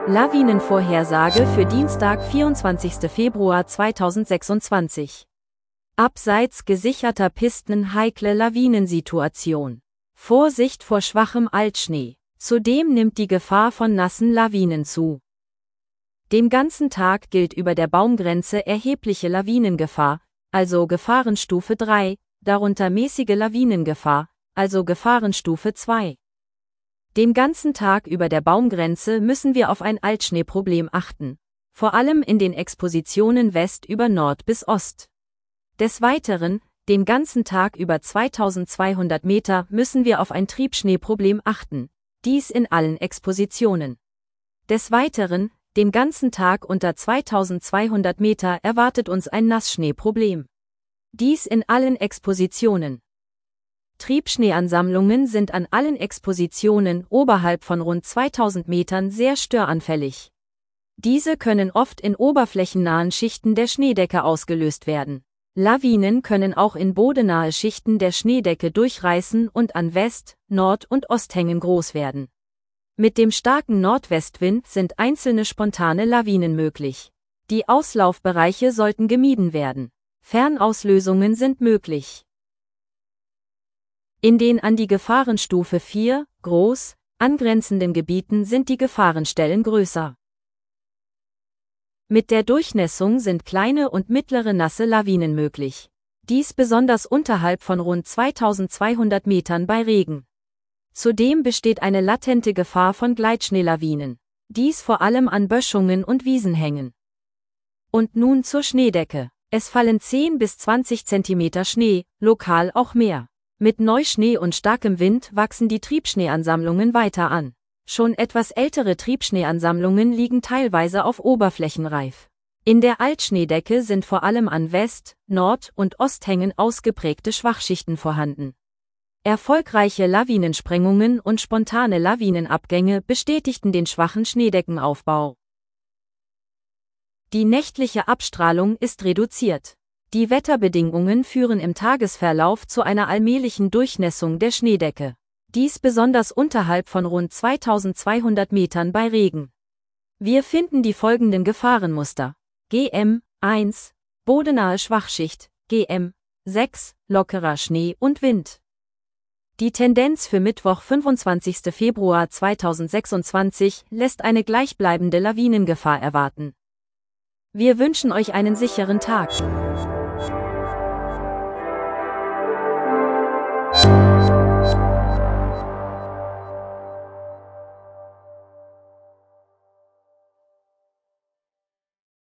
Lawinenvorhersage für Dienstag, 24. Februar 2026. Abseits gesicherter Pisten heikle Lawinensituation. Vorsicht vor schwachem Altschnee. Zudem nimmt die Gefahr von nassen Lawinen zu. Den ganzen Tag gilt über der Baumgrenze erhebliche Lawinengefahr, also Gefahrenstufe 3, darunter mäßige Lawinengefahr, also Gefahrenstufe 2. Den ganzen Tag über der Baumgrenze müssen wir auf ein Altschneeproblem achten, vor allem in den Expositionen West über Nord bis Ost. Des Weiteren, den ganzen Tag über 2200 Meter müssen wir auf ein Triebschneeproblem achten, dies in allen Expositionen. Des Weiteren, den ganzen Tag unter 2200 Meter erwartet uns ein Nassschneeproblem. Dies in allen Expositionen. Triebschneeansammlungen sind an allen Expositionen oberhalb von rund 2000 Metern sehr störanfällig. Diese können oft in oberflächennahen Schichten der Schneedecke ausgelöst werden. Lawinen können auch in bodennahe Schichten der Schneedecke durchreißen und an West-, Nord- und Osthängen groß werden. Mit dem starken Nordwestwind sind einzelne spontane Lawinen möglich. Die Auslaufbereiche sollten gemieden werden. Fernauslösungen sind möglich. In den an die Gefahrenstufe 4, groß, angrenzenden Gebieten sind die Gefahrenstellen größer. Mit der Durchnässung sind kleine und mittlere nasse Lawinen möglich. Dies besonders unterhalb von rund 2200 Metern bei Regen. Zudem besteht eine latente Gefahr von Gleitschneelawinen. Dies vor allem an Böschungen und Wiesenhängen. Und nun zur Schneedecke. Es fallen 10 bis 20 Zentimeter Schnee, lokal auch mehr. Mit Neuschnee und starkem Wind wachsen die Triebschneeansammlungen weiter an. Schon etwas ältere Triebschneeansammlungen liegen teilweise auf Oberflächenreif. In der Altschneedecke sind vor allem an West-, Nord- und Osthängen ausgeprägte Schwachschichten vorhanden. Erfolgreiche Lawinensprengungen und spontane Lawinenabgänge bestätigten den schwachen Schneedeckenaufbau. Die nächtliche Abstrahlung ist reduziert. Die Wetterbedingungen führen im Tagesverlauf zu einer allmählichen Durchnässung der Schneedecke. Dies besonders unterhalb von rund 2200 Metern bei Regen. Wir finden die folgenden Gefahrenmuster. GM 1, bodennahe Schwachschicht, GM 6, lockerer Schnee und Wind. Die Tendenz für Mittwoch, 25. Februar 2026 lässt eine gleichbleibende Lawinengefahr erwarten. Wir wünschen euch einen sicheren Tag.